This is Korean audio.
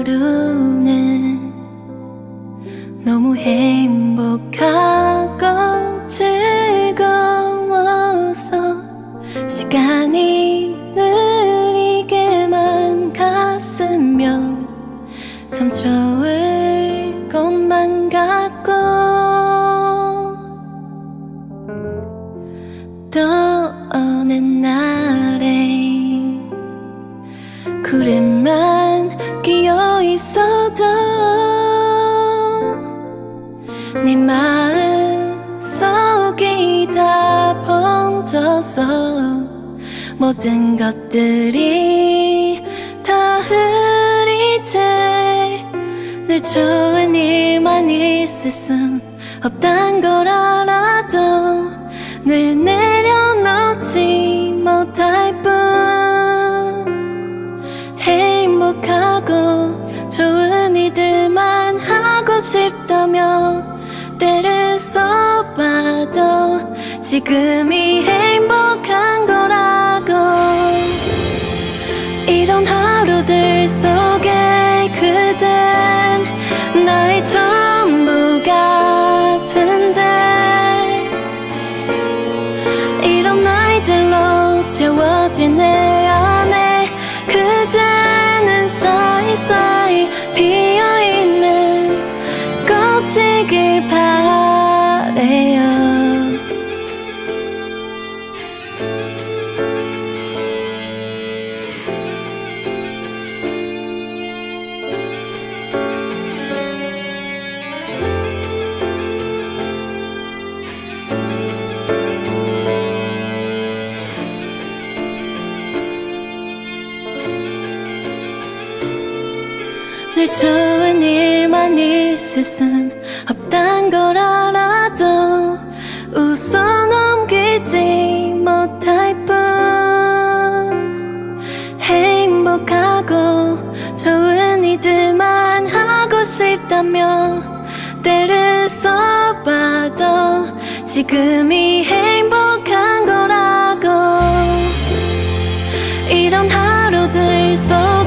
하루는 너무 행복하고 즐거워서 시간이 느리게만 갔으면 참 좋을 것만 같고, 또 어느 날에 구름만 끼어 있어도 내 마음 속이 다 번져서 모든 것들이 다 흐릿해. 늘 좋은 일만 있을 순 없단 걸 알아도 늘 내려놓지 못할 뿐, 행복하고 좋은 일들만 하고 싶다며 때를 써봐도 지금이 행복한 거라고. 이런 하루들 속에 그댄 나의 전부 같은데, 이런 나이들로 채워진 내 안에 그대는 사이사이 피어있는 꽃이길 바래요. 늘 좋은 일만 있을 순 없단 걸 알아도 웃어 넘기지 못할 뿐, 행복하고 좋은 일들만 하고 싶다며 때를 써봐도 지금이 행복한 거라고. 이런 하루들 속